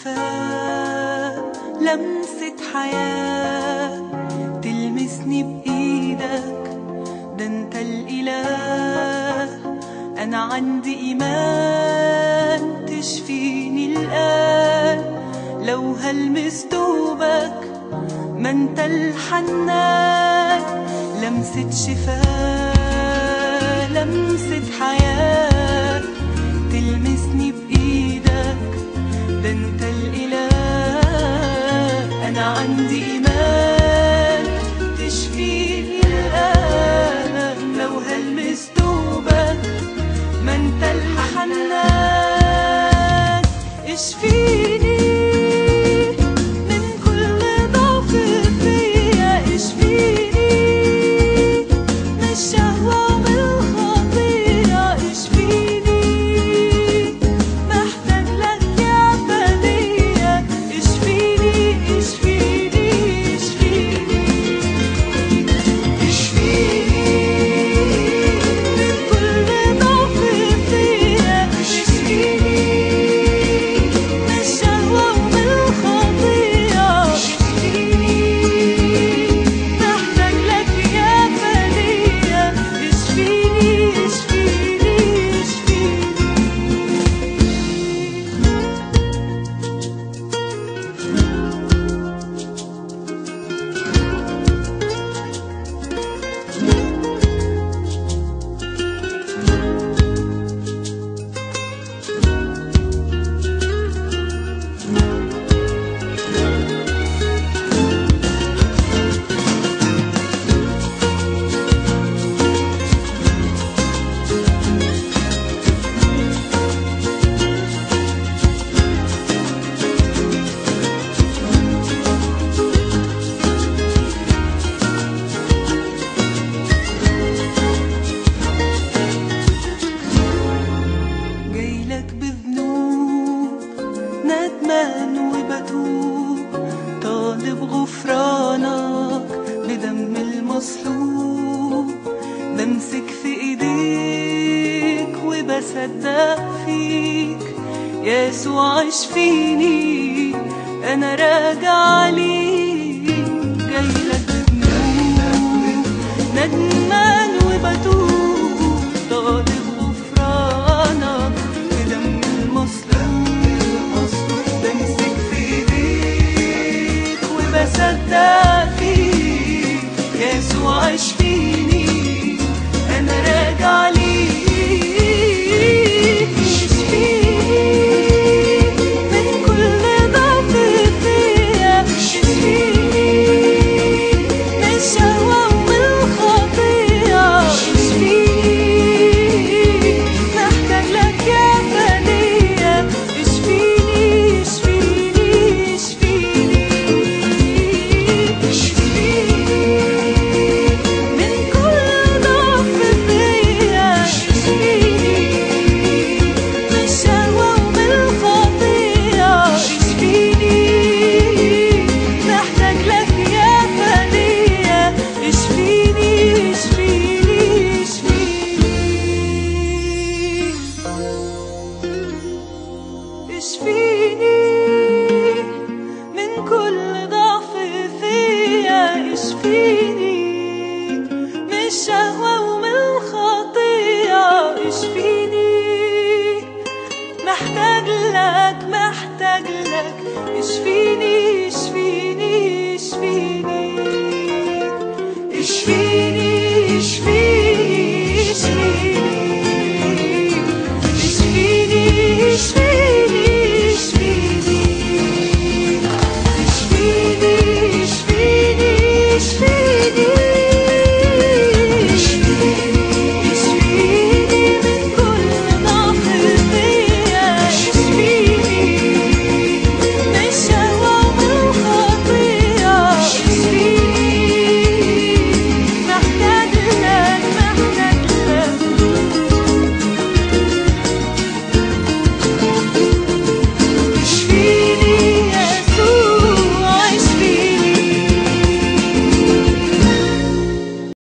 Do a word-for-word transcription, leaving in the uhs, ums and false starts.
شفاء، لمسة حياة تلمسني بإيدك، ده انت الإله. أنا عندي إيمان تشفيني الآن، لو هلمس دوبك ما انت الحنان. لمسة شفاء، لمسة حياة تلمسني بإيدك، ده انت الإله. أنا عندي إيمان تشفيني الآن، لو هلمس دوبك ما انت الحنان. اشفيني من كل ضعف فيا، اشفيني من الشهوة ومن الخطية، اشفيني محتاج لك يا فدية. اشفيني اشفيني اشفيني اشفيني من كل ضعف فيا، اشفيني من الشهوة ومن الخطية، اشفيني محتاج لك يا فدية. اشفيني اشفيني اشفيني جايلك بذنوب، ندمان وبتوب، طالب غفرانك بدم المصلوب. بمسك في ايديك وبصدق فيك، يسوع اشفيني انا راجع ليك. جايلك بذنوب، ندمان وبتوب، طالب غفرانك بدم المصلوب. بمسك في ايديك وبصدق فيك، يسوع اشفيني انا راجع ليك. اشفيني من كل ضعف فيا، اشفيني من الشهوة ومن الخطية، اشفيني محتاج لك يا فدية. اشفيني اشفيني اشفيني اشفيني من كل ضعف فيا، اشفيني من الشهوة ومن الخطية، اشفيني محتاج لك يا فدية. اشفيني اشفيني اشفيني اشفيني من كل ضعف فيا، اشفيني من الشهوة ومن الخطية، اشفيني محتاج لك محتاج لك. اشفيني